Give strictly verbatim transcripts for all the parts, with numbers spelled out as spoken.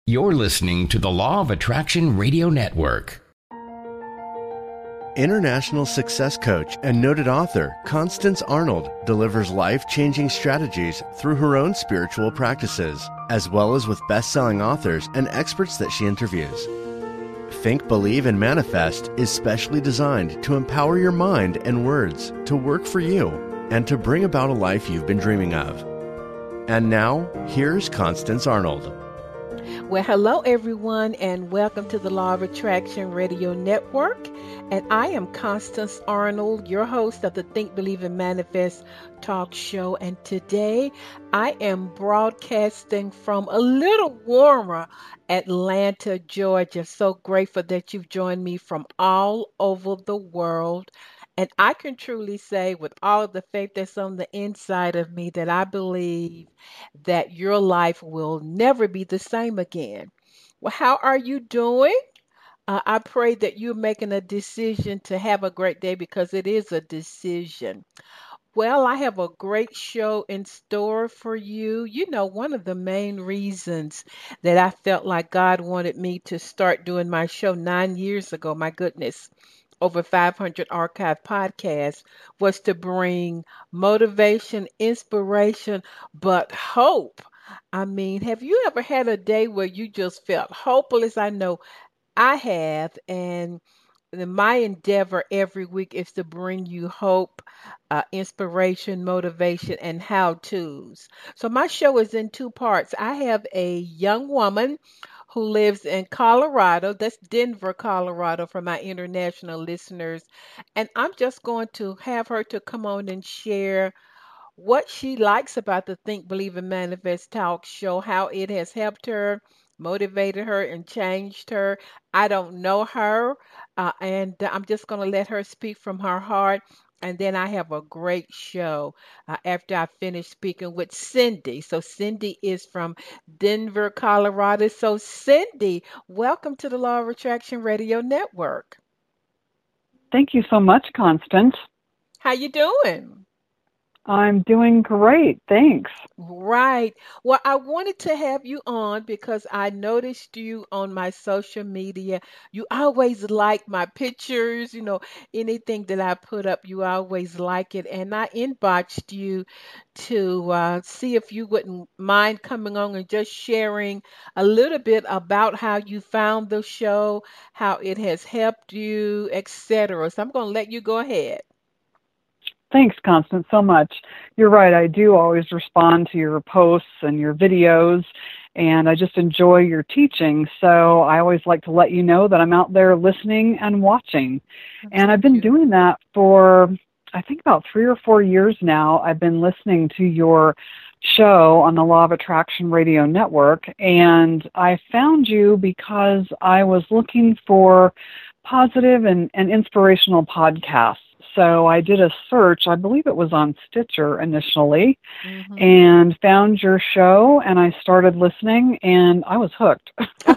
You're listening to the Law of Attraction Radio Network. International success coach and noted author Constance Arnold delivers life-changing strategies through her own spiritual practices, as well as with best-selling authors and experts that she interviews. Think, Believe, and Manifest is specially designed to empower your mind and words to work for you and to bring about a life you've been dreaming of. And now, here's Constance Arnold. Well, hello, everyone, and welcome to the Law of Attraction Radio Network. And I am Constance Arnold, your host of the Think, Believe, and Manifest talk show. And today I am broadcasting from a little warmer Atlanta, Georgia. So grateful that you've joined me from all over the world. And I can truly say with all of the faith that's on the inside of me that I believe that your life will never be the same again. Well, how are you doing? Uh, I pray that you're making a decision to have a great day because it is a decision. Well, I have a great show in store for you. You know, one of the main reasons that I felt like God wanted me to start doing my show nine years ago, my goodness, over five hundred archive podcasts, was to bring motivation, inspiration, but hope. I mean, have you ever had a day where you just felt hopeless? I know I have, and the- my endeavor every week is to bring you hope, uh, inspiration, motivation, and how-tos. So my show is in two parts. I have a young woman who lives in Colorado. That's Denver, Colorado, for my international listeners. And I'm just going to have her to come on and share what she likes about the Think, Believe, and Manifest talk show, how it has helped her, motivated her, and changed her. I don't know her, uh, and I'm just going to let her speak from her heart. And then I have a great show uh, after I finish speaking with Cindy. So Cindy is from Denver, Colorado. So Cindy, welcome to the Law of Attraction Radio Network. Thank you so much, Constance. How you doing? I'm doing great, thanks. Right. Well, I wanted to have you on because I noticed you on my social media. You always like my pictures, you know, anything that I put up, you always like it. And I inboxed you to uh, see if you wouldn't mind coming on and just sharing a little bit about how you found the show, how it has helped you, et cetera. So I'm going to let you go ahead. Thanks, Constance, so much. You're right, I do always respond to your posts and your videos, and I just enjoy your teaching. So I always like to let you know that I'm out there listening and watching. And I've been doing that for, I think, about three or four years now. I've been listening to your show on the Law of Attraction Radio Network, and I found you because I was looking for positive and, and inspirational podcasts. So I did a search, I believe it was on Stitcher initially, mm-hmm. and found your show, and I started listening, and I was hooked.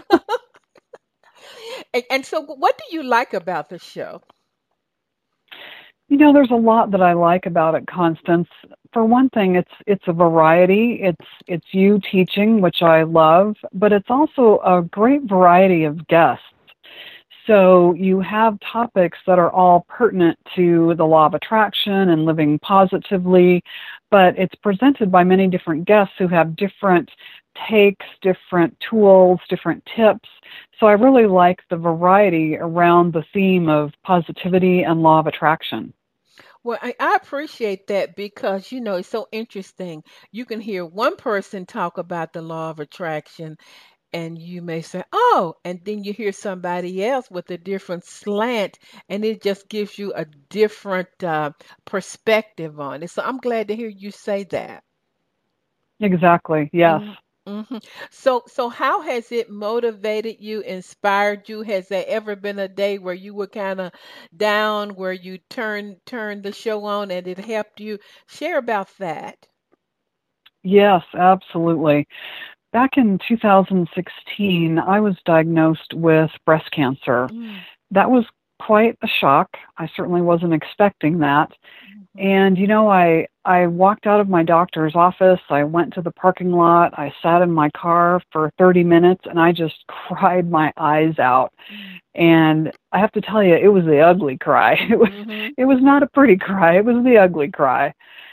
and, and so what do you like about the show? You know, there's a lot that I like about it, Constance. For one thing, it's it's a variety. It's it's you teaching, which I love, but it's also a great variety of guests. So you have topics that are all pertinent to the law of attraction and living positively, but it's presented by many different guests who have different takes, different tools, different tips. So I really like the variety around the theme of positivity and law of attraction. Well, I, I appreciate that because, you know, it's so interesting. You can hear one person talk about the law of attraction, and you may say, oh, and then you hear somebody else with a different slant, and it just gives you a different uh, perspective on it. So I'm glad to hear you say that. Exactly. Yes. Mm-hmm. So, so how has it motivated you, inspired you? Has there ever been a day where you were kind of down, where you turned turned the show on and it helped you? Share about that. Yes, absolutely. Back in two thousand sixteen, I was diagnosed with breast cancer. Mm. That was quite a shock. I certainly wasn't expecting that. And, you know, I, I walked out of my doctor's office. I went to the parking lot. I sat in my car for thirty minutes and I just cried my eyes out. And I have to tell you, it was the ugly cry. It was, mm-hmm. it was not a pretty cry. It was the ugly cry.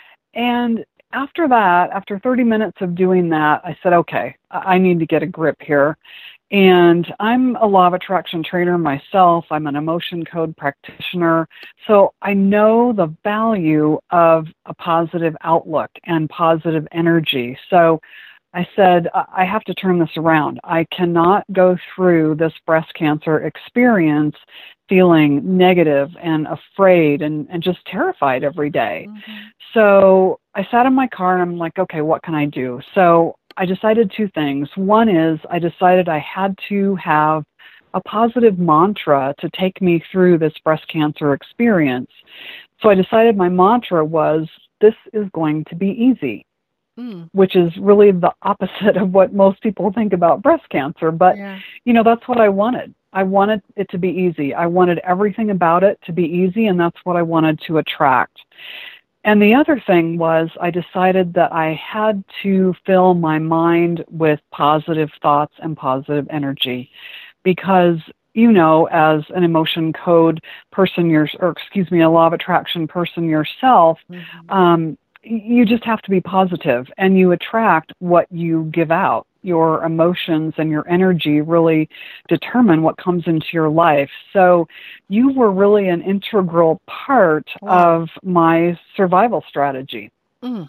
And after that, after thirty minutes of doing that, I said, okay, I need to get a grip here. And I'm a law of attraction trainer myself. I'm an emotion code practitioner. So I know the value of a positive outlook and positive energy. So I said, I have to turn this around. I cannot go through this breast cancer experience feeling negative and afraid and, and just terrified every day. Mm-hmm. So I sat in my car and I'm like, okay, what can I do? So I decided two things. One is I decided I had to have a positive mantra to take me through this breast cancer experience. So I decided my mantra was, this is going to be easy, mm. which is really the opposite of what most people think about breast cancer. But, yeah. you know, that's what I wanted. I wanted it to be easy. I wanted everything about it to be easy, and that's what I wanted to attract. And the other thing was I decided that I had to fill my mind with positive thoughts and positive energy because, you know, as an emotion code person, your, or excuse me, a law of attraction person yourself, mm-hmm. um, you just have to be positive and you attract what you give out. Your emotions and your energy really determine what comes into your life. So you were really an integral part wow. of my survival strategy. Mm.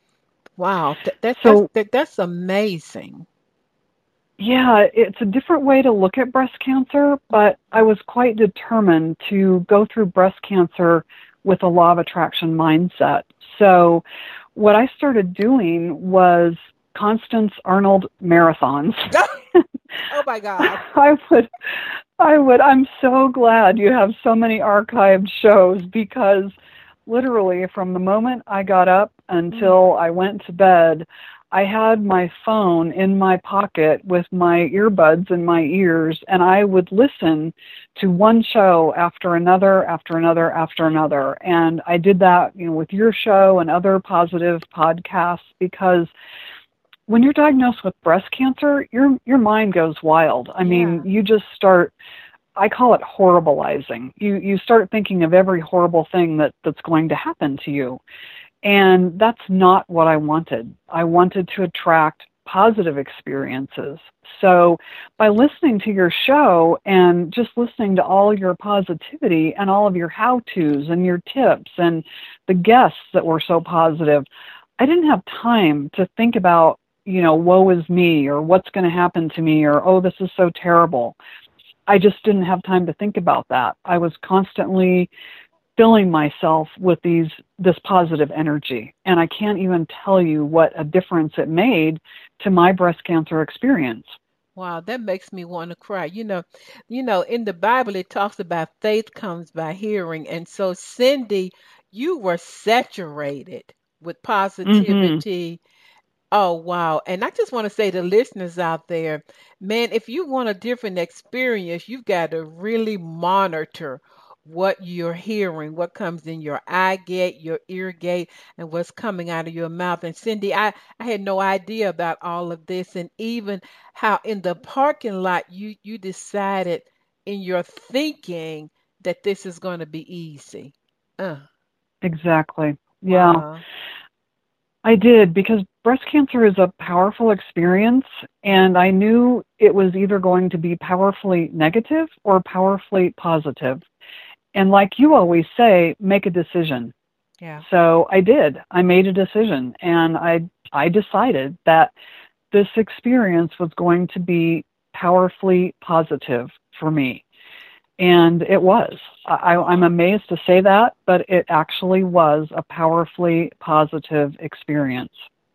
Wow. Th- that, so, that's, that, that's amazing. Yeah, it's a different way to look at breast cancer, but I was quite determined to go through breast cancer with a law of attraction mindset. So what I started doing was Constance Arnold marathons. Oh my God. I would, I would, I'm so glad you have so many archived shows because literally from the moment I got up until mm. I went to bed, I had my phone in my pocket with my earbuds in my ears, and I would listen to one show after another, after another, after another. And I did that, you know, with your show and other positive podcasts because when you're diagnosed with breast cancer, your your mind goes wild. I yeah. mean, you just start, I call it horribilizing. You you start thinking of every horrible thing that, that's going to happen to you. And that's not what I wanted. I wanted to attract positive experiences. So by listening to your show and just listening to all your positivity and all of your how-tos and your tips and the guests that were so positive, I didn't have time to think about, you know, woe is me or what's going to happen to me or, oh, this is so terrible. I just didn't have time to think about that. I was constantly filling myself with these this positive energy. And I can't even tell you what a difference it made to my breast cancer experience. Wow, that makes me want to cry. You know, you know, in the Bible it talks about faith comes by hearing. And so Cindy, you were saturated with positivity. Mm-hmm. Oh, wow. And I just want to say to listeners out there, man, if you want a different experience, you've got to really monitor what you're hearing, what comes in your eye gate, your ear gate, and what's coming out of your mouth. And Cindy, I, I had no idea about all of this, and even how in the parking lot you, you decided in your thinking that this is going to be easy. Uh. Exactly. Yeah. Wow. I did, because breast cancer is a powerful experience, and I knew it was either going to be powerfully negative or powerfully positive. And like you always say, make a decision. Yeah. So I did. I made a decision, and I I decided that this experience was going to be powerfully positive for me. And it was. I, I'm amazed to say that, but it actually was a powerfully positive experience.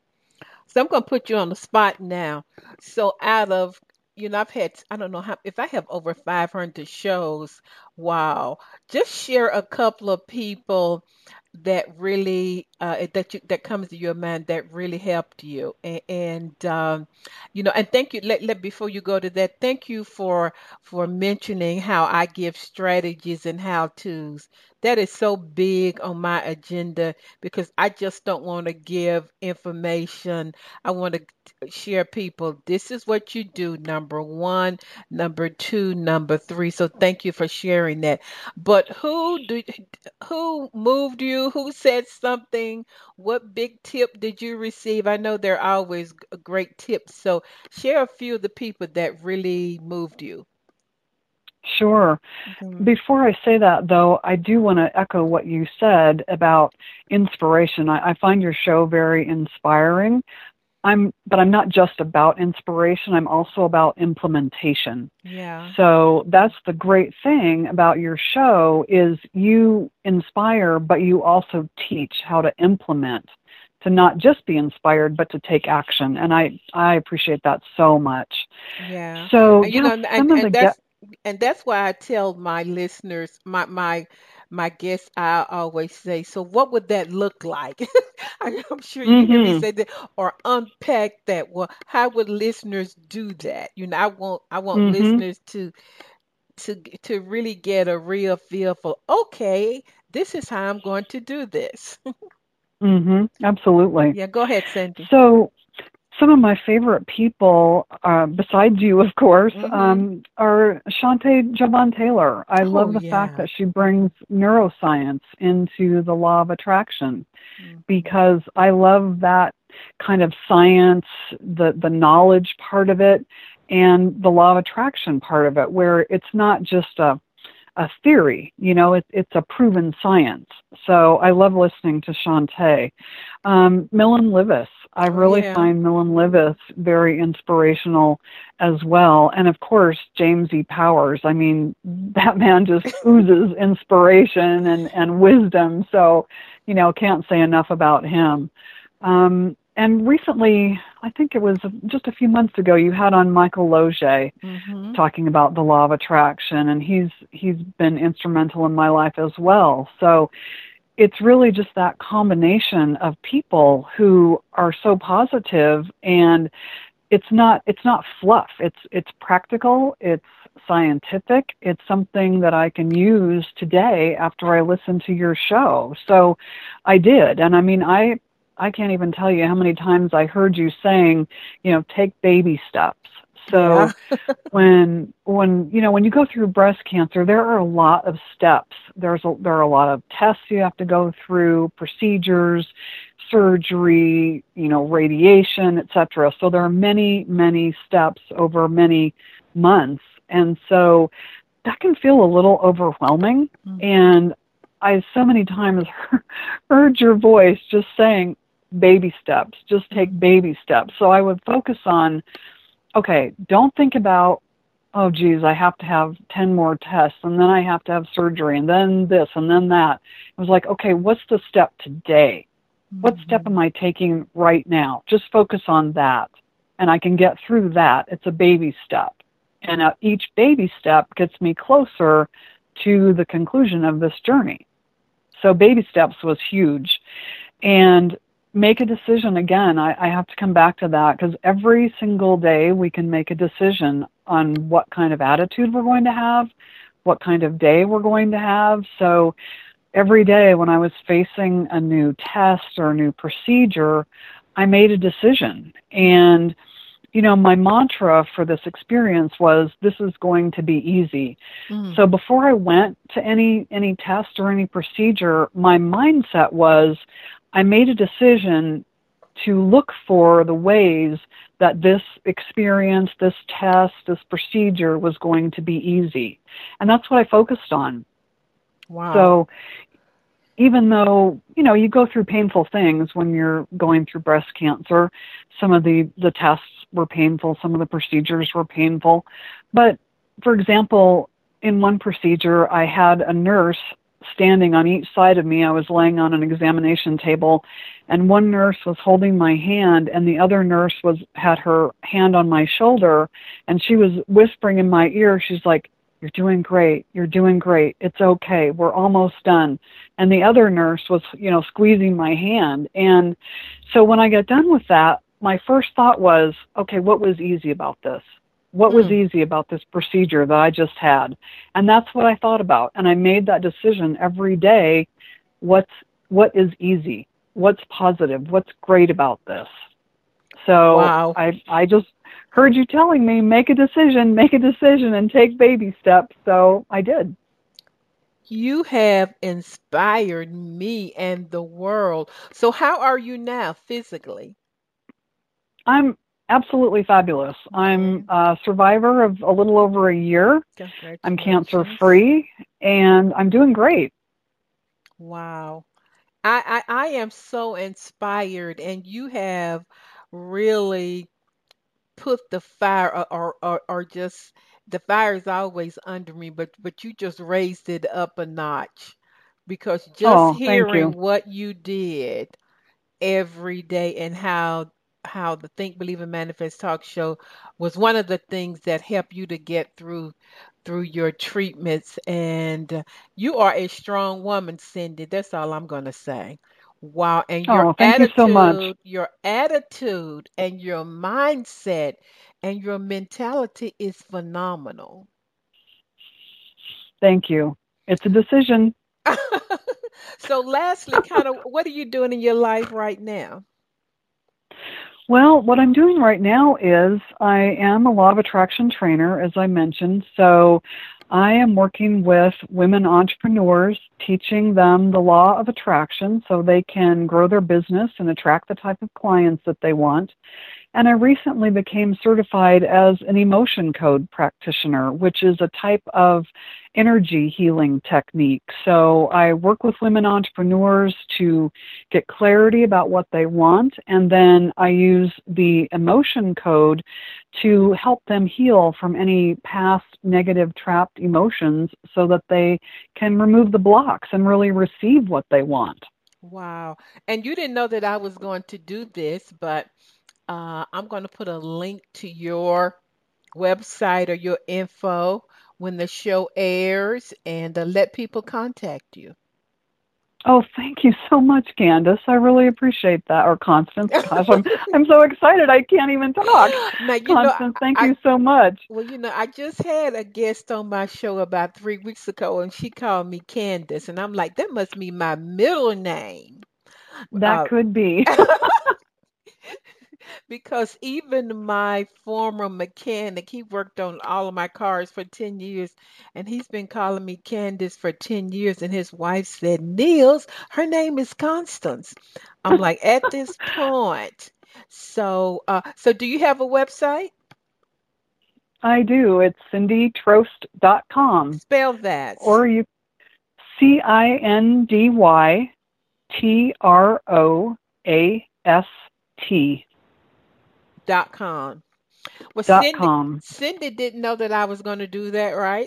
So I'm going to put you on the spot now. So out of, you know, I've had, I don't know how, if I have over five hundred shows, Wow. Just share a couple of people that really uh, that you that comes to your mind that really helped you, and, and um, you know, and thank you. Let, let before you go to that, thank you for for mentioning how I give strategies and how tos. That is so big on my agenda because I just don't want to give information. I want to share people. This is what you do. Number one, number two, number three. So thank you for sharing that. But who do who moved you? Who said something? What big tip did you receive? I know there are always g- great tips. So share a few of the people that really moved you. Sure. Mhm. Before I say that, though, I do want to echo what you said about inspiration. I, I find your show very inspiring. I'm, but I'm not just about inspiration. I'm also about implementation. Yeah. So that's the great thing about your show is you inspire, but you also teach how to implement, to not just be inspired, but to take action. And I, I appreciate that so much. Yeah. So And you yeah, know, and some and of the and get. that's and that's why I tell my listeners, my my my guests, I always say, so what would that look like? I- I'm sure you hear me Mm-hmm, say that or unpack that. Well, how would listeners do that? You know, I want I want mm-hmm, listeners to to g- to really get a real feel for, okay, this is how I'm going to do this. mm-hmm, absolutely. Yeah, go ahead, Cindy. So some of my favorite people, uh, besides you, of course, Mm-hmm. um, are Shante Javan Taylor. I Oh love the fact yeah. that she brings neuroscience into the law of attraction Mm-hmm. because I love that kind of science, the, the knowledge part of it, and the law of attraction part of it, where it's not just a a theory, you know, it, it's a proven science. So I love listening to Shantae. Um, Millen Livis, I Oh really yeah. find Millen Livis very inspirational as well. And of course, James E. Powers. I mean, that man just oozes inspiration and, and wisdom. So, you know, can't say enough about him. Um, and recently, I think it was just a few months ago, you had on Michael Loge Mm-hmm. talking about the law of attraction, and he's he's been instrumental in my life as well. So it's really just that combination of people who are so positive, and it's not it's not fluff. It's it's practical. It's scientific. It's something that I can use today after I listen to your show. So I did, and I mean I I can't even tell you how many times I heard you saying, you know, take baby steps. So Yeah. when when you know when you go through breast cancer, there are a lot of steps. There's a, there are a lot of tests you have to go through, procedures, surgery, you know, radiation, et cetera. So there are many many steps over many months, and so that can feel a little overwhelming. Mm-hmm. And I so many times heard your voice just saying baby steps, just take baby steps. So I would focus on, okay, don't think about, oh, geez, I have to have ten more tests, and then I have to have surgery, and then this, and then that. It was like, okay, what's the step today? What step Mm-hmm. am I taking right now? Just focus on that, and I can get through that. It's a baby step. And uh, each baby step gets me closer to the conclusion of this journey. So baby steps was huge. And make a decision again. I, I have to come back to that because every single day we can make a decision on what kind of attitude we're going to have, what kind of day we're going to have. So every day when I was facing a new test or a new procedure, I made a decision. And, you know, my mantra for this experience was, this is going to be easy. Mm-hmm. So before I went to any, any test or any procedure, my mindset was, I made a decision to look for the ways that this experience, this test, this procedure was going to be easy. And that's what I focused on. Wow. So even though, you know, you go through painful things when you're going through breast cancer, some of the, the tests were painful, some of the procedures were painful. But for example, in one procedure, I had a nurse standing on each side of me. I was laying on an examination table, and one nurse was holding my hand, and the other nurse was had her hand on my shoulder, and she was whispering in my ear. She's like, you're doing great. You're doing great. It's okay. We're almost done. And the other nurse was, you know, squeezing my hand. And so when I got done with that, my first thought was, okay, what was easy about this? What was mm. easy about this procedure that I just had? And that's what I thought about. And I made that decision every day. What's, what is easy? What's positive? What's great about this? So wow. I, I just heard you telling me, make a decision, make a decision, and take baby steps. So I did. You have inspired me and the world. So how are you now physically? I'm absolutely fabulous. I'm a survivor of a little over a year. I'm cancer-free, and I'm doing great. Wow. I, I, I am so inspired, and you have really put the fire, or, or, or, or just, the fire is always under me, but, but you just raised it up a notch, because just oh, hearing you. what you did every day and how how the Think, Believe, and Manifest talk show was one of the things that helped you to get through through your treatments. And uh, you are a strong woman, Cindy. That's all I'm going to say. Wow. And your oh, thank attitude, you so much. your attitude and your mindset and your mentality is phenomenal. Thank you. It's a decision. So lastly, kind of, what are you doing in your life right now? Well, what I'm doing right now is I am a law of attraction trainer, as I mentioned. So I am working with women entrepreneurs, teaching them the law of attraction so they can grow their business and attract the type of clients that they want. And I recently became certified as an emotion code practitioner, which is a type of energy healing technique. So I work with women entrepreneurs to get clarity about what they want, and then I use the emotion code to help them heal from any past negative trapped emotions so that they can remove the blocks and really receive what they want. Wow. And you didn't know that I was going to do this, but Uh, I'm going to put a link to your website or your info when the show airs, and uh, let people contact you. Oh, thank you so much, Candace. I really appreciate that. Or Constance. Gosh, I'm, I'm so excited I can't even talk. Now, you Constance, know, thank I, you so much. Well, you know, I just had a guest on my show about three weeks ago, and she called me Candace, and I'm like, that must be my middle name. That uh, could be. Because even my former mechanic, he worked on all of my cars for ten years, and he's been calling me Candace for ten years, and his wife said, Niels, her name is Constance. I'm like, at this point. So, uh, so do you have a website? I do. It's cindy trost dot com. Spell that. Or you, C I N D Y T R O A S T. Dot com. Well, dot Cindy, com. Cindy didn't know that I was going to do that, right?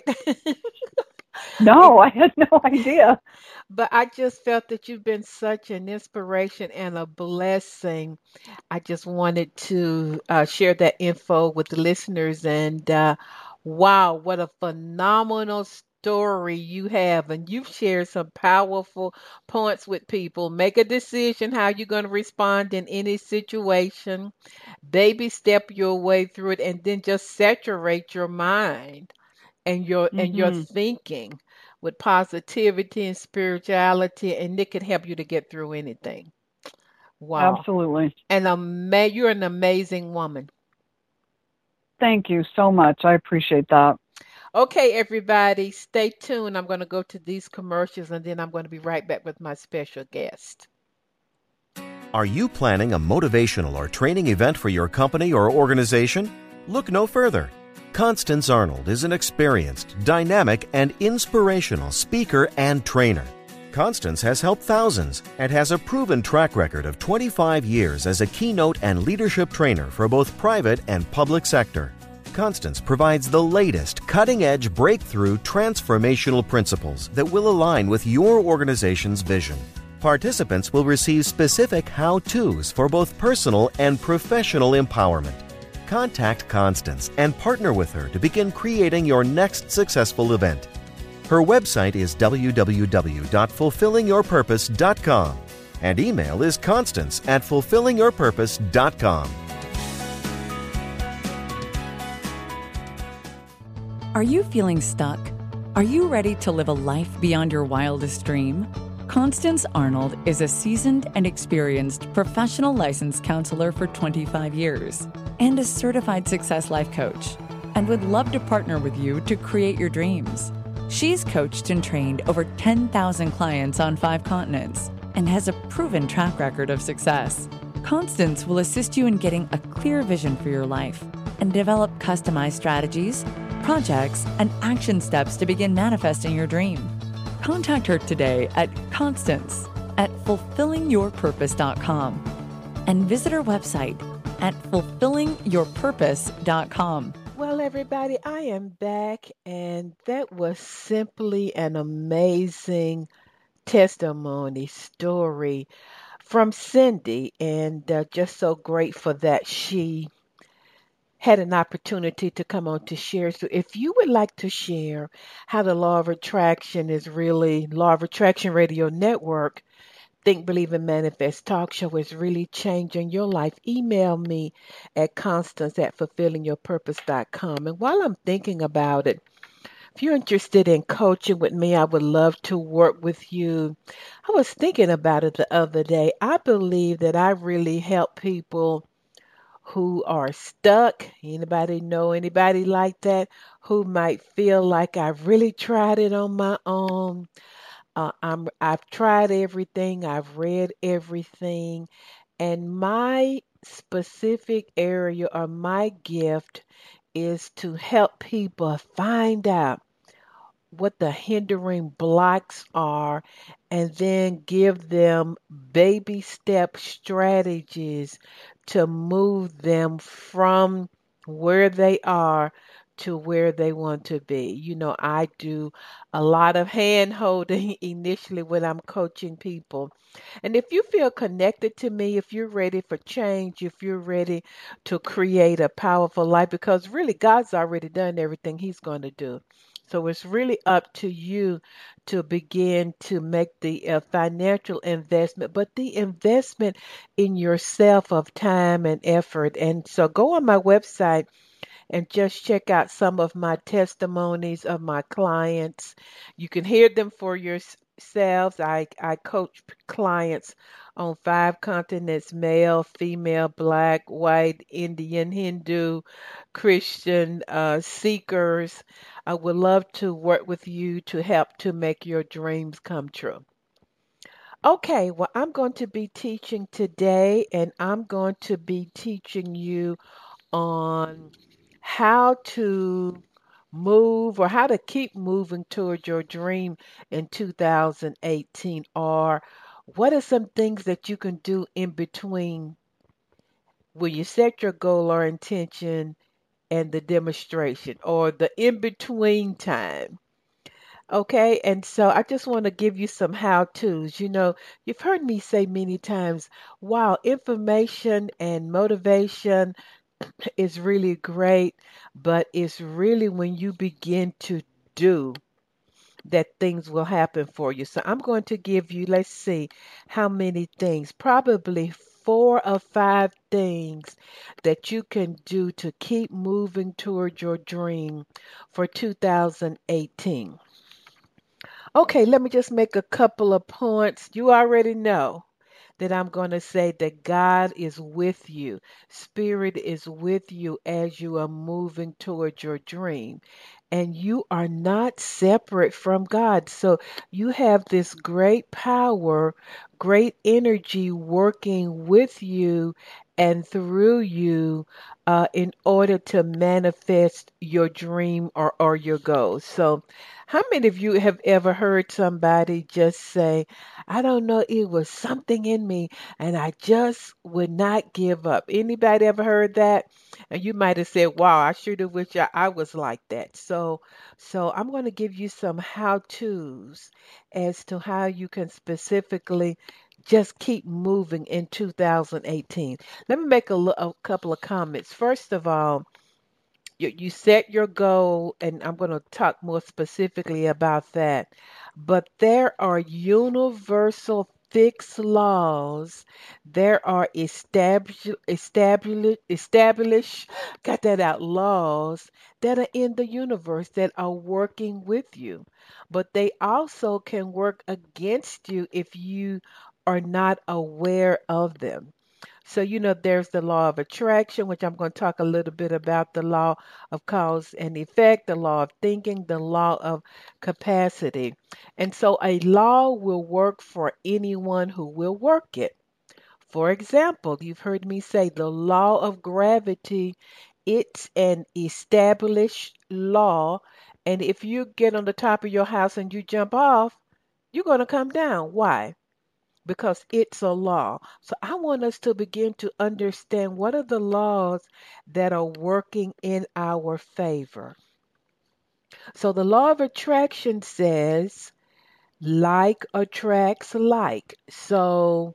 No, I had no idea. But I just felt that you've been such an inspiration and a blessing. I just wanted to uh, share that info with the listeners. And uh, wow, what a phenomenal story you have. And you've shared some powerful points with people. Make a decision how you're going to respond in any situation. Baby step your way through it, and then just saturate your mind and your mm-hmm. and your thinking with positivity and spirituality, and it can help you to get through anything. Wow. Absolutely. And ama- you're an amazing woman. Thank you so much. I appreciate that. Okay, everybody, stay tuned. I'm going to go to these commercials, and then I'm going to be right back with my special guest. Are you planning a motivational or training event for your company or organization? Look no further. Constance Arnold is an experienced, dynamic, and inspirational speaker and trainer. Constance has helped thousands and has a proven track record of twenty-five years as a keynote and leadership trainer for both private and public sector. Constance provides the latest cutting-edge breakthrough transformational principles that will align with your organization's vision. Participants will receive specific how-tos for both personal and professional empowerment. Contact Constance and partner with her to begin creating your next successful event. Her website is w w w dot fulfilling your purpose dot com and email is constance at fulfilling your purpose dot com. Are you feeling stuck? Are you ready to live a life beyond your wildest dream? Constance Arnold is a seasoned and experienced professional licensed counselor for twenty-five years and a certified success life coach, and would love to partner with you to create your dreams. She's coached and trained over ten thousand clients on five continents and has a proven track record of success. Constance will assist you in getting a clear vision for your life and develop customized strategies, projects, and action steps to begin manifesting your dream. Contact her today at Constance at fulfilling your purpose dot com and visit her website at fulfilling your purpose dot com. Well, everybody, I am back, and that was simply an amazing testimony story from Cindy, and uh, just so grateful that she had an opportunity to come on to share. So if you would like to share how the Law of Attraction is really, Law of Attraction Radio Network, Think, Believe, and Manifest Talk Show is really changing your life, email me at constance at fulfilling your purpose dot com. And while I'm thinking about it, if you're interested in coaching with me, I would love to work with you. I was thinking about it the other day. I believe that I really help people who are stuck. Anybody know anybody like that who might feel like I've really tried it on my own? Uh, I'm, I've tried everything. I've read everything. And my specific area or my gift is to help people find out what the hindering blocks are and then give them baby step strategies to move them from where they are to where they want to be. You know, I do a lot of hand holding initially when I'm coaching people. And if you feel connected to me, if you're ready for change, if you're ready to create a powerful life, because really God's already done everything He's going to do. So it's really up to you to begin to make the uh, financial investment, but the investment in yourself of time and effort. And so go on my website and just check out some of my testimonies of my clients. You can hear them for yourselves. I, I coach clients on five continents: male, female, black, white, Indian, Hindu, Christian, uh, seekers. I would love to work with you to help to make your dreams come true. Okay, well, I'm going to be teaching today, and I'm going to be teaching you on how to move or how to keep moving towards your dream in two thousand eighteen, or what are some things that you can do in between when you set your goal or intention and the demonstration, or the in-between time. Okay, and so I just want to give you some how-tos. You know, you've heard me say many times, wow, information and motivation is really great, but it's really when you begin to do that things will happen for you. So I'm going to give you, let's see, how many things, probably four or five things that you can do to keep moving toward your dream for two thousand eighteen. Okay, let me just make a couple of points. You already know that I'm going to say that God is with you. Spirit is with you as you are moving toward your dream. And you are not separate from God. So you have this great power, great energy working with you and through you uh, in order to manifest your dream or, or your goals. So how many of you have ever heard somebody just say, I don't know, it was something in me and I just would not give up? Anybody ever heard that? And you might have said, wow, I sure do wish I, I was like that. So, so I'm going to give you some how-tos as to how you can specifically just keep moving in two thousand eighteen. Let me make a, lo- a couple of comments. First of all, you, you set your goal, and I'm going to talk more specifically about that. But there are universal fixed laws. There are established, established, established, got that out, laws that are in the universe that are working with you. But they also can work against you if you are not aware of them. So, you know, there's the law of attraction, which I'm going to talk a little bit about the law of cause and effect, the law of thinking, the law of capacity. And so a law will work for anyone who will work it. For example, you've heard me say the law of gravity, it's an established law. And if you get on the top of your house and you jump off, you're going to come down. Why? Because it's a law. So I want us to begin to understand what are the laws that are working in our favor. So the law of attraction says like attracts like. So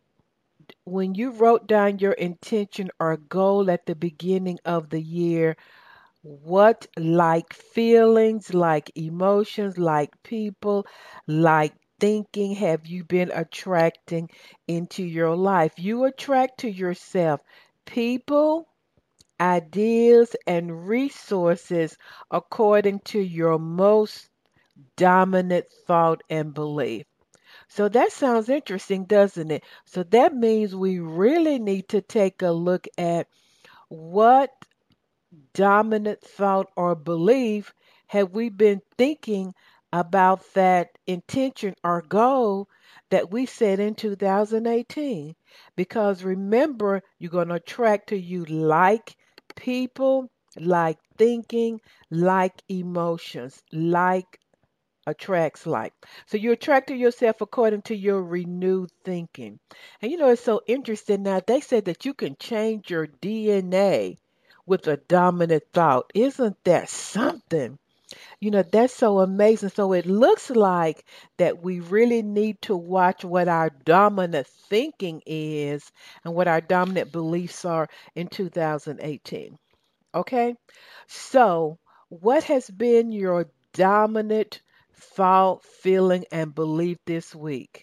when you wrote down your intention or goal at the beginning of the year, what like feelings, like emotions, like people, like thinking have you been attracting into your life? You attract to yourself people, ideas, and resources according to your most dominant thought and belief. So that sounds interesting, doesn't it? So that means we really need to take a look at what dominant thought or belief have we been thinking about that intention or goal that we set in two thousand eighteen? Because remember, you're going to attract to you like people, like thinking, like emotions, like attracts like. So you attract to yourself according to your renewed thinking. And you know, it's so interesting now. They said that you can change your D N A with a dominant thought. Isn't that something? You know, that's so amazing. So it looks like that we really need to watch what our dominant thinking is and what our dominant beliefs are in two thousand eighteen. Okay? So, what has been your dominant thought, feeling, and belief this week?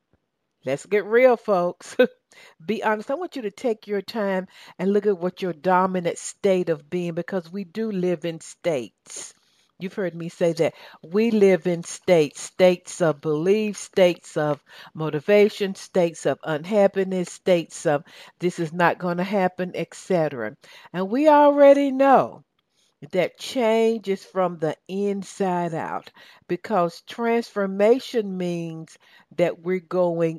Let's get real, folks. Be honest. I want you to take your time and look at what your dominant state of being, because we do live in states. You've heard me say that. We live in states, states of belief, states of motivation, states of unhappiness, states of this is not going to happen, et cetera. And we already know that change is from the inside out, because transformation means that we're going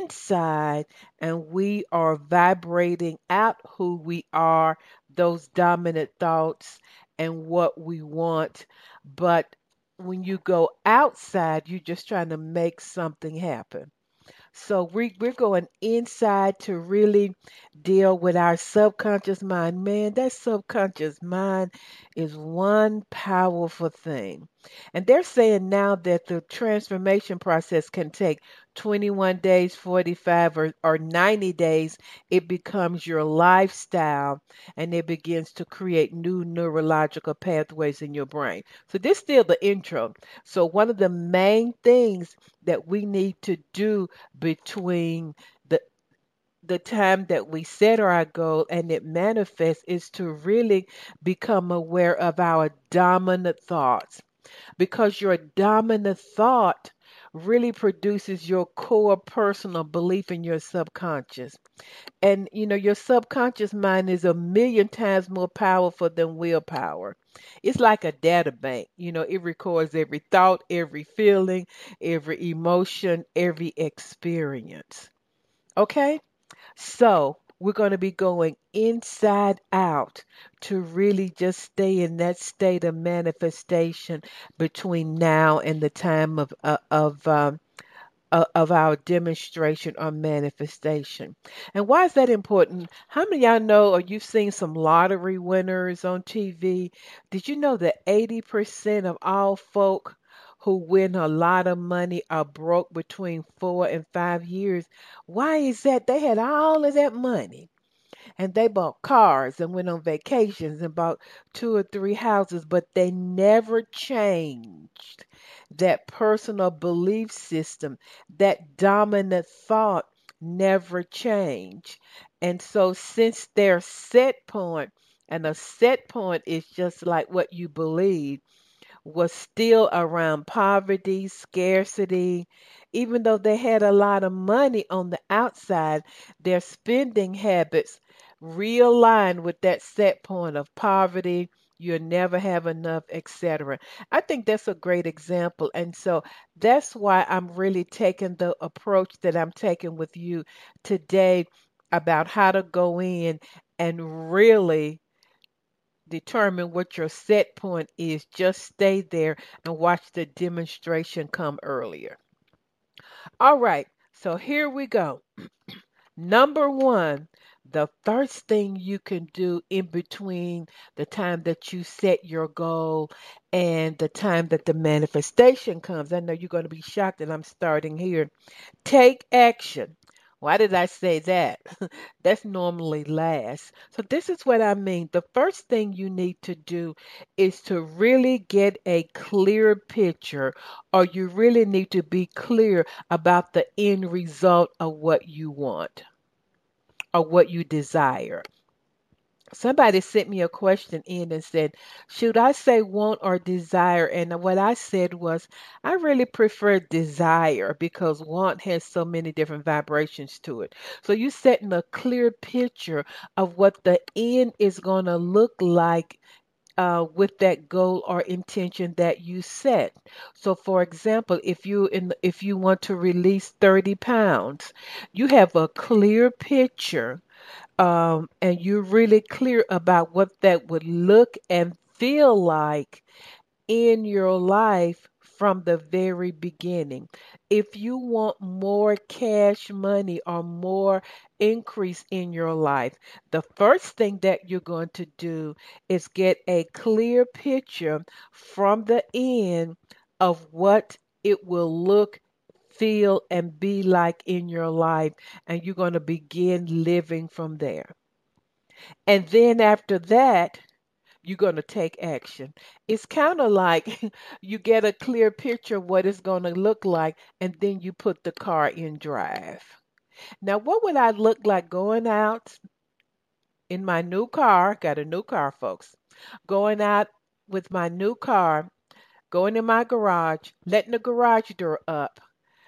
inside and we are vibrating out who we are, those dominant thoughts and what we want. But when you go outside, you're just trying to make something happen. So we, we're going inside to really deal with our subconscious mind. Man, that subconscious mind is one powerful thing. And they're saying now that the transformation process can take twenty-one days, forty-five, or, or ninety days. It becomes your lifestyle and it begins to create new neurological pathways in your brain. So this is still the intro. So one of the main things that we need to do between the the time that we set our goal and it manifests is to really become aware of our dominant thoughts, because your dominant thought really produces your core personal belief in your subconscious. And you know, your subconscious mind is a million times more powerful than willpower. It's like a data bank. You know, it records every thought, every feeling, every emotion, every experience. Okay? So, we're going to be going inside out to really just stay in that state of manifestation between now and the time of uh, of um, uh, of our demonstration or manifestation. And why is that important? How many of y'all know or you've seen some lottery winners on T V? Did you know that eighty percent of all folk who win a lot of money are broke between four and five years. Why is that? They had all of that money and they bought cars and went on vacations and bought two or three houses, but they never changed that personal belief system, that dominant thought never changed. And so, since their set point, and a set point is just like what you believe, was still around poverty, scarcity. Even though they had a lot of money on the outside, their spending habits realigned with that set point of poverty. You'll never have enough, et cetera. I think that's a great example. And so that's why I'm really taking the approach that I'm taking with you today about how to go in and really determine what your set point is. Just stay there and watch the demonstration come earlier. All right, so here we go. Number one, the first thing you can do in between the time that you set your goal and the time that the manifestation comes. I know you're going to be shocked that I'm starting here. Take action. Why did I say that? That's normally last. So this is what I mean. The first thing you need to do is to really get a clear picture, or you really need to be clear about the end result of what you want or what you desire. Somebody sent me a question in and said, should I say want or desire? And what I said was, I really prefer desire because want has so many different vibrations to it. So you setting a clear picture of what the end is going to look like uh, with that goal or intention that you set. So, for example, if you in if you want to release thirty pounds, you have a clear picture, um, and you're really clear about what that would look and feel like in your life from the very beginning. If you want more cash money or more increase in your life, the first thing that you're going to do is get a clear picture from the end of what it will look, feel, and be like in your life, and you're going to begin living from there. And then after that, you're going to take action. It's kind of like you get a clear picture of what it's going to look like, and then you put the car in drive. Now, what would I look like going out in my new car? Got a new car, folks. Going out with my new car, going in my garage, letting the garage door up,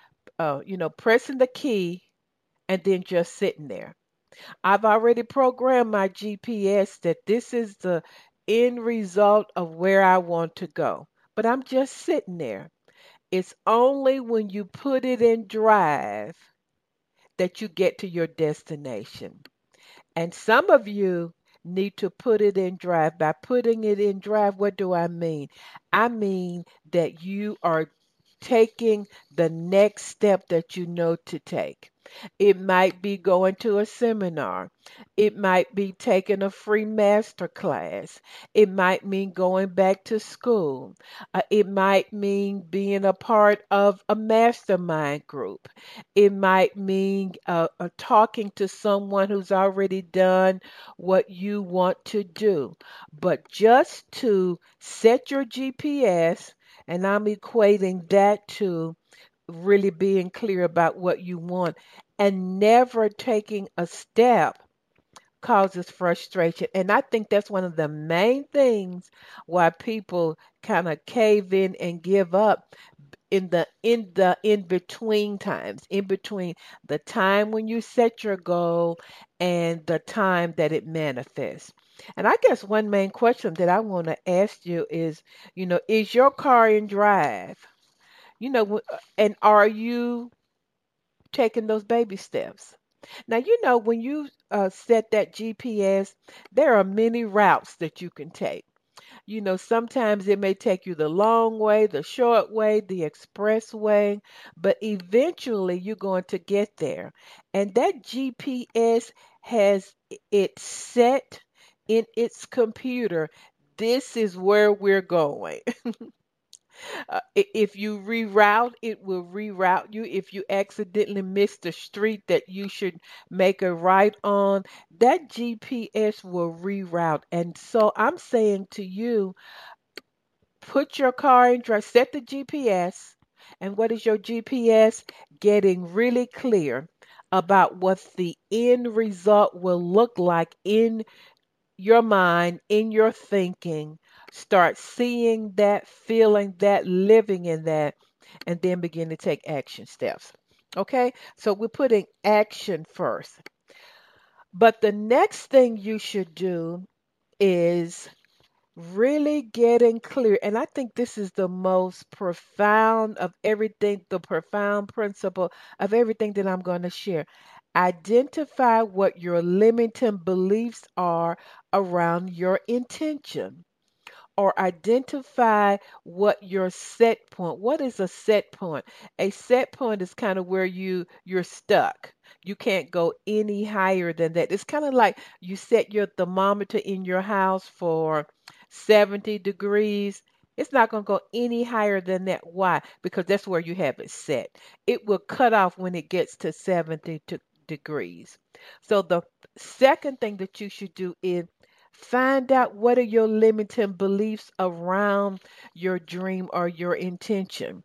uh, you know, pressing the key, and then just sitting there. I've already programmed my G P S that this is the end result of where I want to go. But I'm just sitting there. It's only when you put it in drive that you get to your destination. And some of you need to put it in drive. By putting it in drive, what do I mean? I mean that you are taking the next step that you know to take. It might be going to a seminar. It might be taking a free master class. It might mean going back to school. Uh, it might mean being a part of a mastermind group. It might mean uh, uh, talking to someone who's already done what you want to do. But just to set your G P S, and I'm equating that to really being clear about what you want, and never taking a step causes frustration. And I think that's one of the main things why people kind of cave in and give up in the in the in between times, in between the time when you set your goal and the time that it manifests. And I guess one main question that I want to ask you is, you know, is your car in drive? You know, w- and are you taking those baby steps? Now, you know, when you uh, set that G P S, there are many routes that you can take. You know, sometimes it may take you the long way, the short way, the express way, but eventually you're going to get there. And that G P S has it set in its computer. This is where we're going. Uh, i- if you reroute, it will reroute you. If you accidentally miss the street that you should make a right on, that G P S will reroute. And so I'm saying to you, put your car in drive, set the G P S. And what is your G P S? Getting really clear about what the end result will look like in your mind, in your thinking. Start seeing that, feeling that, living in that, and then begin to take action steps. Okay? So we're putting action first. But the next thing you should do is really getting clear. And I think this is the most profound of everything, the profound principle of everything that I'm going to share. Identify what your limiting beliefs are around your intention, or identify what your set point. What is a set point? A set point is kind of where you you're stuck. You can't go any higher than that. It's kind of like you set your thermometer in your house for seventy degrees. It's not going to go any higher than that. Why? Because that's where you have it set. It will cut off when it gets to seventy to degrees. So the second thing that you should do is find out what are your limiting beliefs around your dream or your intention.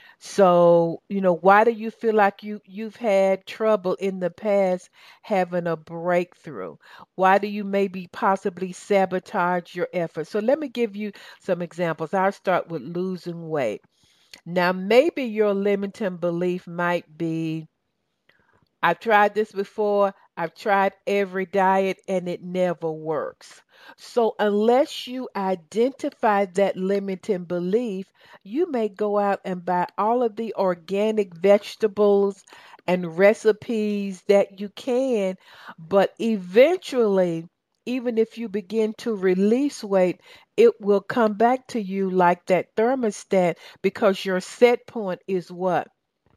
So, you know, why do you feel like you you've had trouble in the past having a breakthrough? Why do you maybe possibly sabotage your efforts? So let me give you some examples. I'll start with losing weight. Now, maybe your limiting belief might be, I've tried this before. I've tried every diet and it never works. So, unless you identify that limiting belief, you may go out and buy all of the organic vegetables and recipes that you can, but eventually, even if you begin to release weight, it will come back to you like that thermostat because your set point is what?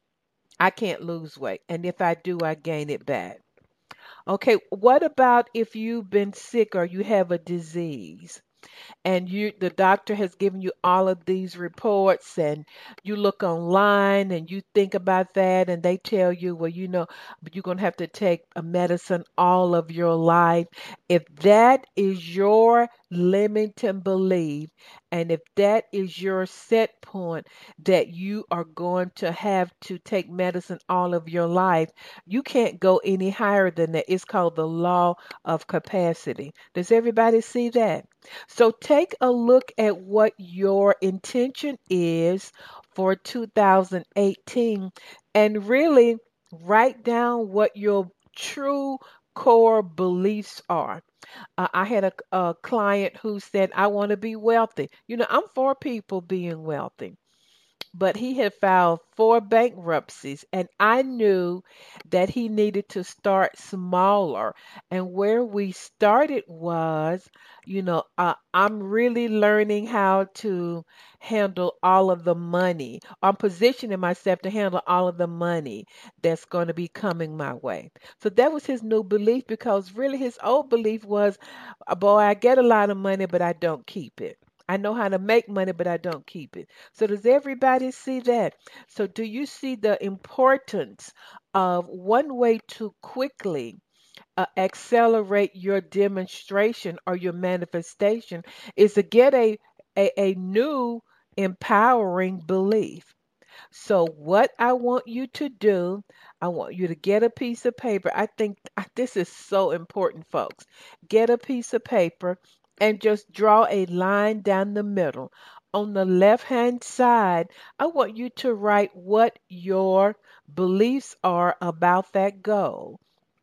I can't lose weight. And if I do, I gain it back. Okay, what about if you've been sick or you have a disease? And you the doctor has given you all of these reports, and you look online and you think about that, and they tell you, well, you know, you're going to have to take a medicine all of your life. If that is your limiting belief, and if that is your set point that you are going to have to take medicine all of your life, you can't go any higher than that. It's called the law of capacity. Does everybody see that? So take a look at what your intention is for two thousand eighteen, and really write down what your true core beliefs are. Uh, I had a, a client who said, I want to be wealthy. You know, I'm for people being wealthy, but he had filed four bankruptcies, and I knew that he needed to start smaller. And where we started was, you know, uh, I'm really learning how to handle all of the money. I'm positioning myself to handle all of the money that's going to be coming my way. So that was his new belief, because really his old belief was, "Uh, boy, I get a lot of money, but I don't keep it. I know how to make money, but I don't keep it." So does everybody see that? So do you see the importance of one way to quickly uh, accelerate your demonstration or your manifestation is to get a, a, a new empowering belief. So what I want you to do, I want you to get a piece of paper. I think uh, this is so important, folks. Get a piece of paper and just draw a line down the middle. On the left-hand side, I want you to write what your beliefs are about that goal.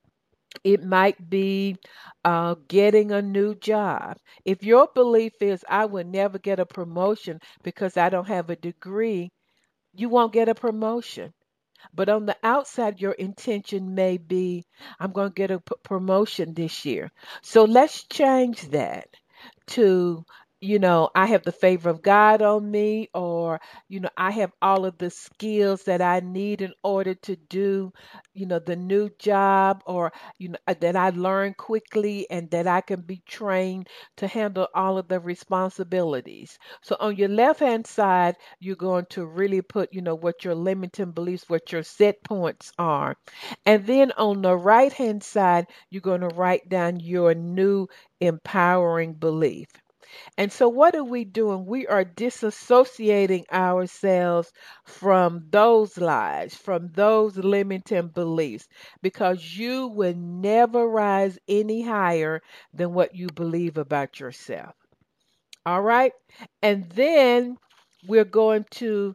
It might be uh, getting a new job. If your belief is, I will never get a promotion because I don't have a degree, you won't get a promotion. But on the outside, your intention may be, I'm going to get a p- promotion this year. So let's change that to you know, I have the favor of God on me, or, you know, I have all of the skills that I need in order to do, you know, the new job, or, you know, uh, that I learn quickly and that I can be trained to handle all of the responsibilities. So on your left hand side, you're going to really put, you know, what your limiting beliefs, what your set points are. And then on the right hand side, you're going to write down your new empowering belief. And so, what are we doing? We are disassociating ourselves from those lies, from those limiting beliefs, because you will never rise any higher than what you believe about yourself. All right. And then we're going to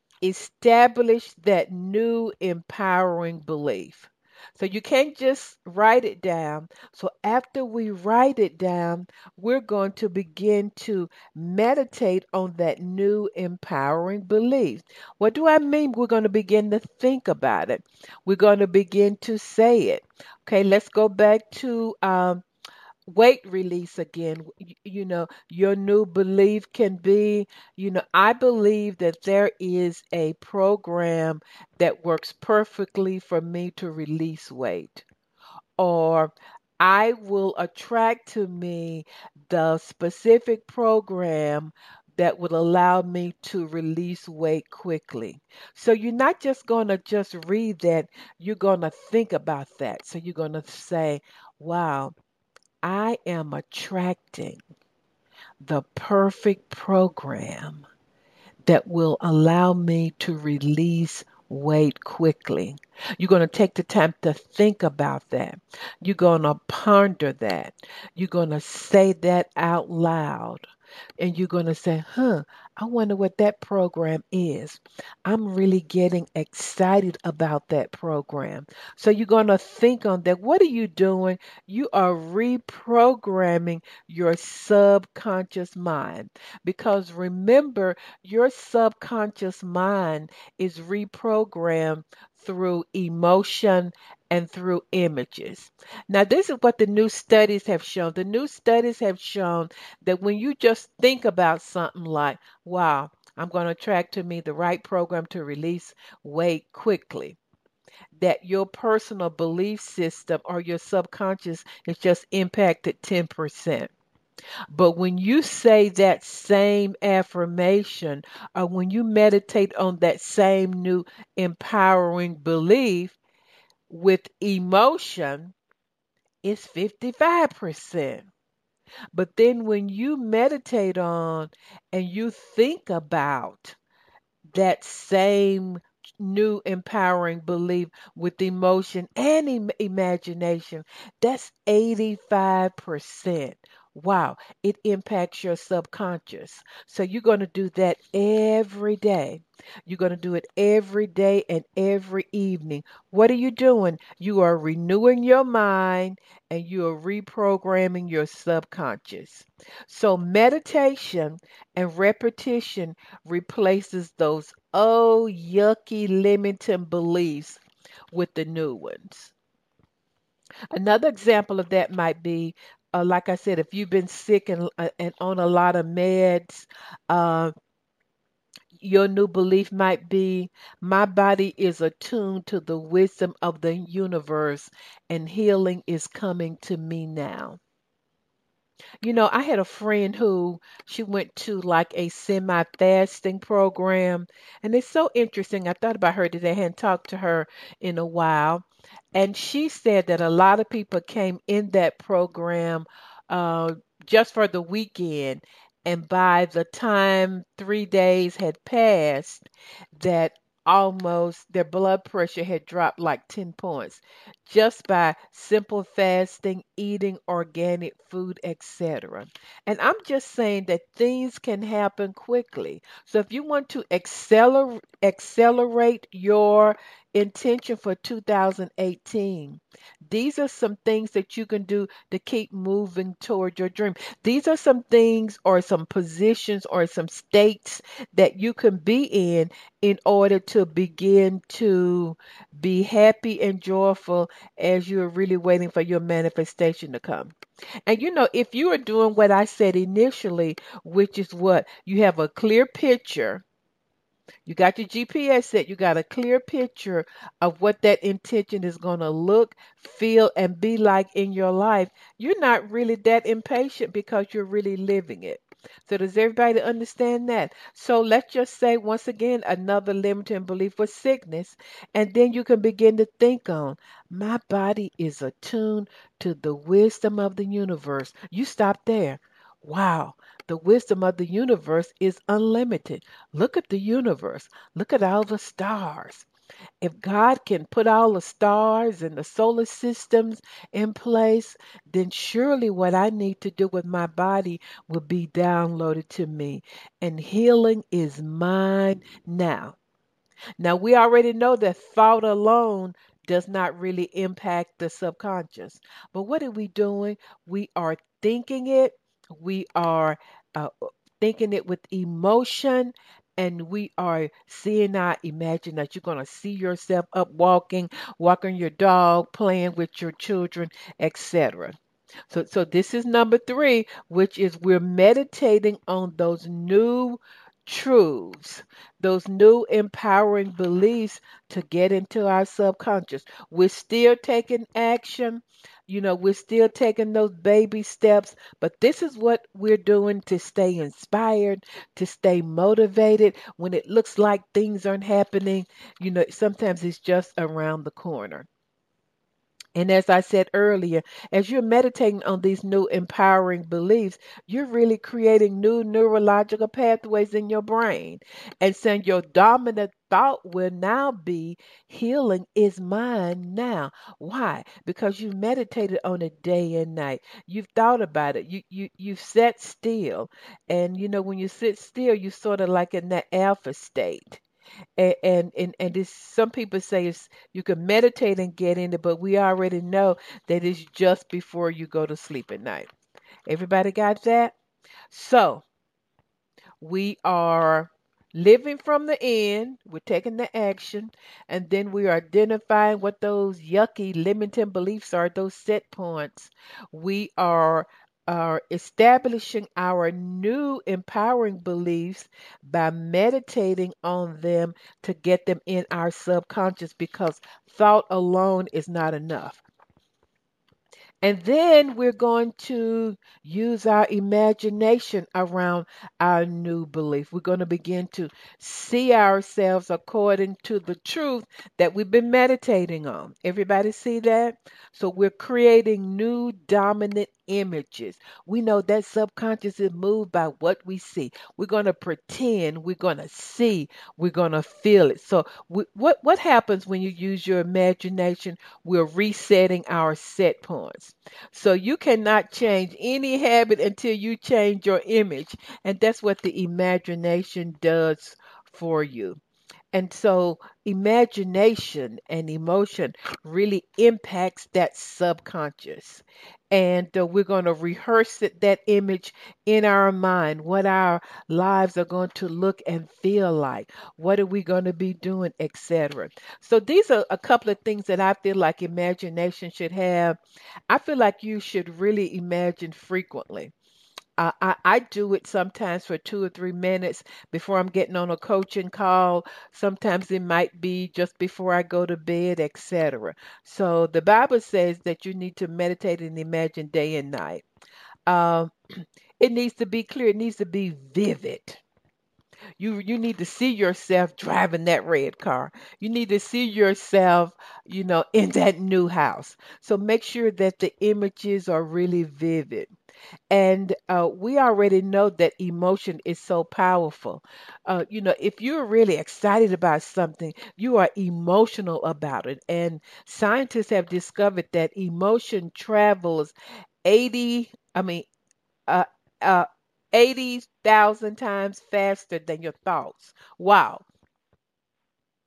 establish that new empowering belief. So you can't just write it down. So after we write it down, we're going to begin to meditate on that new empowering belief. What do I mean? We're going to begin to think about it. We're going to begin to say it. Okay, let's go back to um, weight release again. Y- You know, your new belief can be, you know, I believe that there is a program that works perfectly for me to release weight. Or I will attract to me the specific program that would allow me to release weight quickly. So you're not just going to just read that, you're going to think about that. So you're going to say, wow, I am attracting the perfect program that will allow me to release weight quickly. You're going to take the time to think about that. You're going to ponder that. You're going to say that out loud. And you're going to say, huh, I wonder what that program is. I'm really getting excited about that program. So you're going to think on that. What are you doing? You are reprogramming your subconscious mind. Because remember, your subconscious mind is reprogrammed through emotion and through images. Now, this is what the new studies have shown. The new studies have shown that when you just think about something like, wow, I'm going to attract to me the right program to release weight quickly, that your personal belief system or your subconscious is just impacted ten percent. But when you say that same affirmation, or when you meditate on that same new empowering belief with emotion, it's fifty-five percent. But then when you meditate on and you think about that same new empowering belief with emotion and im- imagination, that's eighty-five percent. Wow, it impacts your subconscious. So you're going to do that every day. You're going to do it every day and every evening. What are you doing? You are renewing your mind and you are reprogramming your subconscious. So meditation and repetition replaces those oh yucky limiting beliefs with the new ones. Another example of that might be, uh, like I said, if you've been sick and, uh, and on a lot of meds, uh, your new belief might be, my body is attuned to the wisdom of the universe and healing is coming to me now. You know, I had a friend who she went to like a semi-fasting program, and it's so interesting. I thought about her today. I hadn't talked to her in a while, and she said that a lot of people came in that program uh, just for the weekend, and by the time three days had passed, that almost their blood pressure had dropped like ten points just by simple fasting, eating organic food, et cetera. And I'm just saying that things can happen quickly. So if you want to accelerate accelerate your intention for two thousand eighteen. These are some things that you can do to keep moving toward your dream. These are some things or some positions or some states that you can be in in order to begin to be happy and joyful as you're really waiting for your manifestation to come. And you know, if you are doing what I said initially, which is what you have a clear picture, you got your G P S set, you got a clear picture of what that intention is going to look, feel, and be like in your life, you're not really that impatient because you're really living it. So does everybody understand that? So let's just say once again another limiting belief was sickness, and then you can begin to think on my body is attuned to the wisdom of the universe. You stop there. Wow, the wisdom of the universe is unlimited. Look at the universe. Look at all the stars. If God can put all the stars and the solar systems in place, then surely what I need to do with my body will be downloaded to me. And healing is mine now. Now, we already know that thought alone does not really impact the subconscious. But what are we doing? We are thinking it, we are uh, thinking it with emotion, and we are seeing our imagine that you're going to see yourself up walking, walking your dog, playing with your children, et cetera. So, so this is number three, which is we're meditating on those new truths, those new empowering beliefs to get into our subconscious. We're still taking action. You know, we're still taking those baby steps, but this is what we're doing to stay inspired, to stay motivated when it looks like things aren't happening. You know, sometimes it's just around the corner. And as I said earlier, as you're meditating on these new empowering beliefs, you're really creating new neurological pathways in your brain. And saying your dominant thought will now be healing is mine now. Why? Because you meditated on it day and night. You've thought about it. You you you've sat still. And you know, when you sit still, you sort of like in that alpha state. And and and, and it's, some people say it's you can meditate and get in it, but we already know that it's just before you go to sleep at night. Everybody got that? So we are living from the end, we're taking the action, and then we are identifying what those yucky limiting beliefs are, those set points. We are are establishing our new empowering beliefs by meditating on them to get them in our subconscious because thought alone is not enough. And then we're going to use our imagination around our new belief. We're going to begin to see ourselves according to the truth that we've been meditating on. Everybody see that? So we're creating new dominant images. We know that subconscious is moved by what we see. We're going to pretend, we're going to see, we're going to feel it. So we, what what happens when you use your imagination? We're resetting our set points. So you cannot change any habit until you change your image. And that's what the imagination does for you. And so imagination and emotion really impacts that subconscious. And uh, we're going to rehearse it, that image in our mind, what our lives are going to look and feel like. What are we going to be doing, et cetera. So these are a couple of things that I feel like imagination should have. I feel like you should really imagine frequently. I, I, I do it sometimes for two or three minutes before I'm getting on a coaching call. Sometimes it might be just before I go to bed, et cetera. So the Bible says that you need to meditate and imagine day and night. Um, it needs to be clear. It needs to be vivid. You you need to see yourself driving that red car. You need to see yourself, you know, in that new house. So make sure that the images are really vivid. And uh, we already know that emotion is so powerful. Uh, you know, if you're really excited about something, you are emotional about it. And scientists have discovered that emotion travels eighty, I mean, uh, uh, eighty thousand times faster than your thoughts. Wow.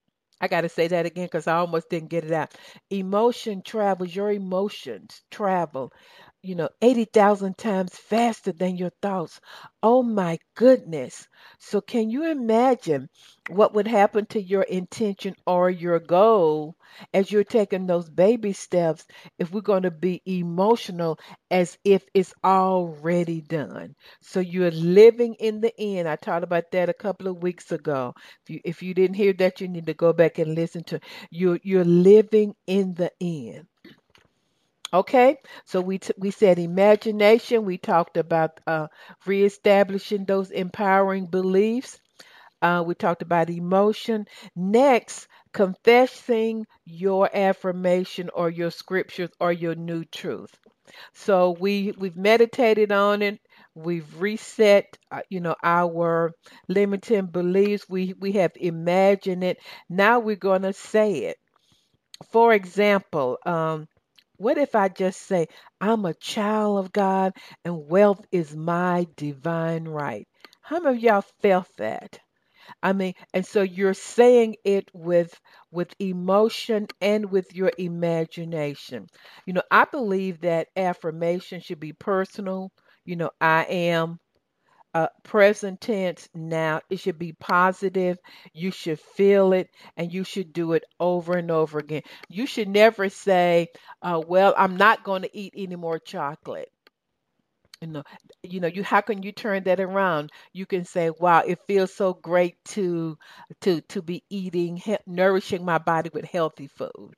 I got to say that again because I almost didn't get it out. Emotion travels, your emotions travel, you know, eighty thousand times faster than your thoughts. Oh my goodness. So, can you imagine what would happen to your intention or your goal as you're taking those baby steps if we're going to be emotional as if it's already done? So, you're living in the end. I talked about that a couple of weeks ago. If you, if you didn't hear that, you need to go back and listen to. You're you're living in the end. Okay, so we t- we said imagination. We talked about uh, reestablishing those empowering beliefs. Uh, we talked about emotion. Next, confessing your affirmation or your scriptures or your new truth. So we we've meditated on it. We've reset, uh, you know, our limiting beliefs. We we have imagined it. Now we're gonna say it. For example, um, what if I just say, I'm a child of God and wealth is my divine right? How many of y'all felt that? I mean, and so you're saying it with with emotion and with your imagination. You know, I believe that affirmation should be personal. You know, I am uh, present tense now. It should be positive. You should feel it and you should do it over and over again. You should never say, uh, well, I'm not going to eat any more chocolate. You know, you know, you how can you turn that around? You can say, "Wow, it feels so great to to to be eating, he- nourishing my body with healthy food."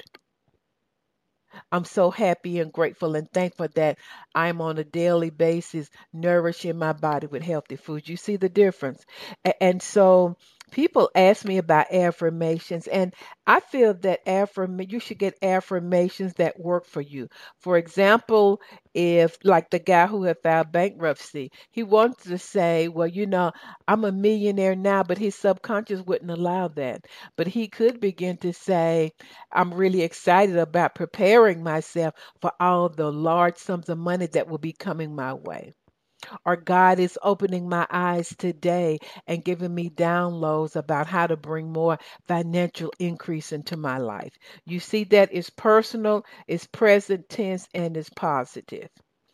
I'm so happy and grateful and thankful that I'm on a daily basis nourishing my body with healthy food. You see the difference? A- And so people ask me about affirmations, and I feel that affirm you should get affirmations that work for you. For example, if like the guy who had filed bankruptcy, he wants to say, well, you know, I'm a millionaire now, but his subconscious wouldn't allow that. But he could begin to say, I'm really excited about preparing myself for all the large sums of money that will be coming my way. Or God is opening my eyes today and giving me downloads about how to bring more financial increase into my life. You see that it's personal, it's present tense, and it's positive.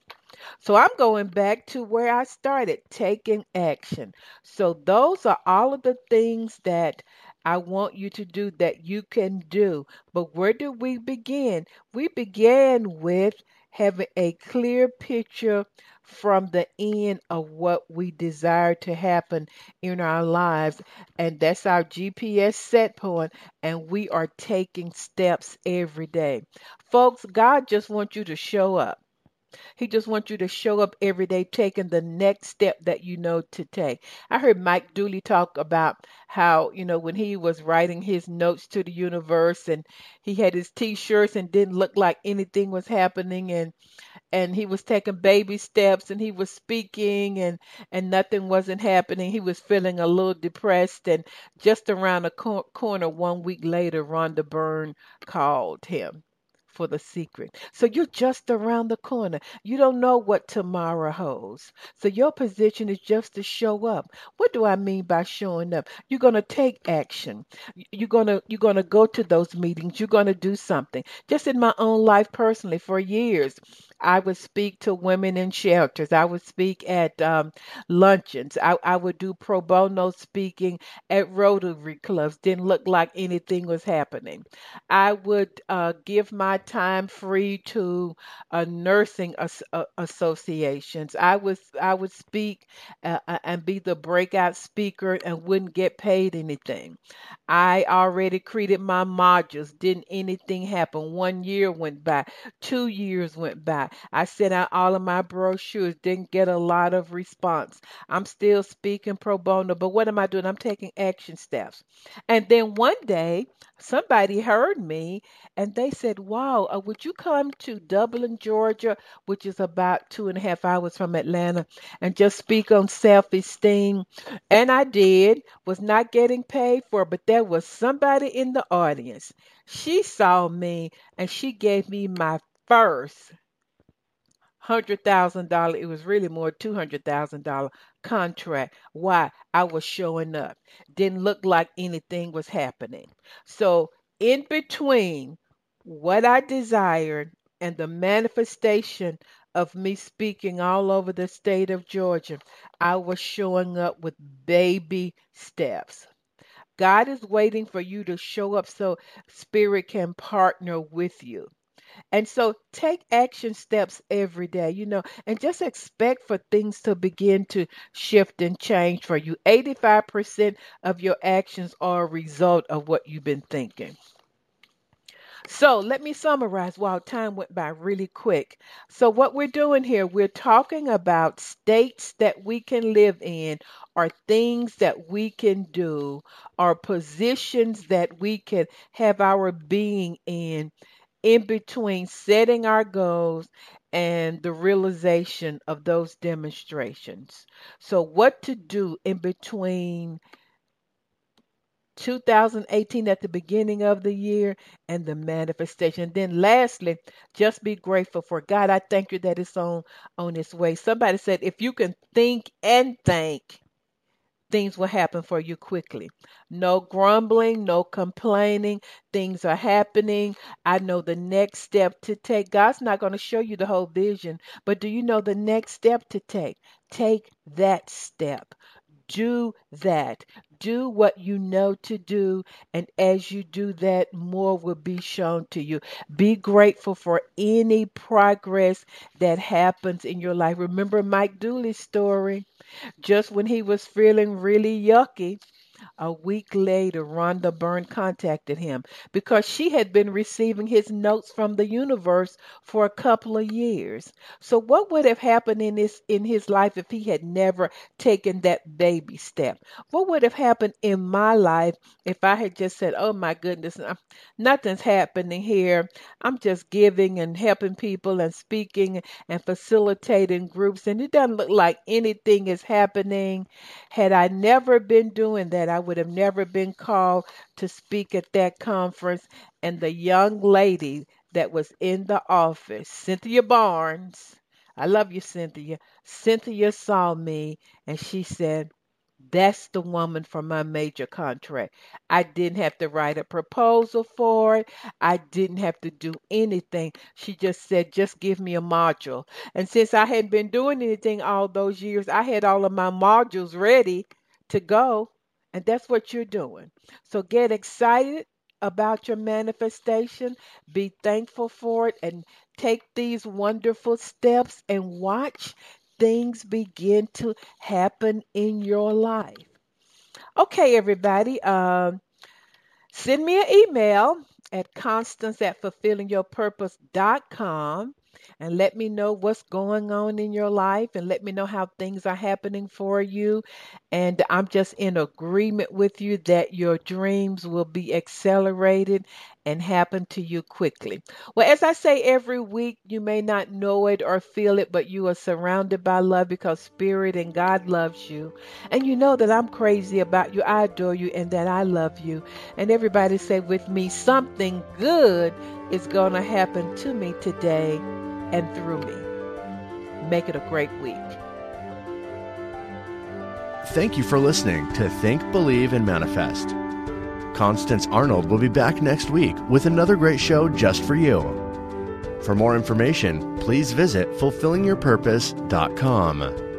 So I'm going back to where I started, taking action. So those are all of the things that I want you to do that you can do. But where do we begin? We began with having a clear picture from the end of what we desire to happen in our lives. And that's our G P S set point. And we are taking steps every day. Folks, God just wants you to show up. He just wants you to show up every day, taking the next step that you know to take. I heard Mike Dooley talk about how, you know, when he was writing his notes to the universe and he had his t-shirts and didn't look like anything was happening and and he was taking baby steps and he was speaking and and nothing wasn't happening. He was feeling a little depressed and just around the cor- corner one week later Rhonda Byrne called him for the secret. So you're just around the corner. You don't know what tomorrow holds. So your position is just to show up. What do I mean by showing up? You're going to take action. Y- You're going to you're going to go to those meetings. You're going to do something. Just in my own life personally for years, I would speak to women in shelters. I would speak at um, luncheons. I, I would do pro bono speaking at Rotary clubs. Didn't look like anything was happening. I would uh, give my time free to uh, nursing as- uh, associations. I would I would speak uh, uh, and be the breakout speaker and wouldn't get paid anything. I already created my modules. Didn't anything happen? One year went by. Two years went by. I sent out all of my brochures. Didn't get a lot of response. I'm still speaking pro bono, but what am I doing? I'm taking action steps. And then one day, somebody heard me and they said, wow, uh, would you come to Dublin, Georgia, which is about two and a half hours from Atlanta, and just speak on self esteem? And I did, was not getting paid for it, but there was somebody in the audience. She saw me and she gave me my first hundred thousand dollars. It was really more two hundred thousand dollar contract. Why? I was showing up. Didn't look like anything was happening. So in between what I desired and the manifestation of me speaking all over the state of Georgia, I was showing up with baby steps. God is waiting for you to show up so Spirit can partner with you. And so take action steps every day, you know, and just expect for things to begin to shift and change for you. eighty-five percent of your actions are a result of what you've been thinking. So let me summarize while time went by really quick. So what we're doing here, we're talking about states that we can live in, or things that we can do, or positions that we can have our being in, in between setting our goals and the realization of those demonstrations. So what to do in between two thousand eighteen at the beginning of the year and the manifestation. Then lastly, just be grateful for God. I thank you that it's on on its way. Somebody said, if you can think and thank, things will happen for you quickly. No grumbling, no complaining. Things are happening. I know the next step to take. God's not going to show you the whole vision, but do you know the next step to take? Take that step. Do that. Do what you know to do. And as you do that, more will be shown to you. Be grateful for any progress that happens in your life. Remember Mike Dooley's story? Just when he was feeling really yucky, a week later, Rhonda Byrne contacted him because she had been receiving his notes from the universe for a couple of years. So what would have happened in his, in his life if he had never taken that baby step? What would have happened in my life if I had just said, oh my goodness, nothing's happening here. I'm just giving and helping people and speaking and facilitating groups, and it doesn't look like anything is happening. Had I never been doing that, I would have never been called to speak at that conference. And the young lady that was in the office, Cynthia Barnes, I love you, Cynthia. Cynthia saw me and she said, that's the woman for my major contract. I didn't have to write a proposal for it. I didn't have to do anything. She just said, just give me a module. And since I hadn't been doing anything all those years, I had all of my modules ready to go. And that's what you're doing. So get excited about your manifestation. Be thankful for it and take these wonderful steps and watch things begin to happen in your life. Okay, everybody. Um, send me an email at constance at fulfilling your purpose dot com and let me know what's going on in your life and let me know how things are happening for you. And I'm just in agreement with you that your dreams will be accelerated and happen to you quickly. Well, as I say every week, you may not know it or feel it, but you are surrounded by love because Spirit and God loves you. And you know that I'm crazy about you. I adore you and that I love you. And everybody say with me, something good is going to happen to me today and through me. Make it a great week. Thank you for listening to Think, Believe, and Manifest. Constance Arnold will be back next week with another great show just for you. For more information, please visit fulfilling your purpose dot com.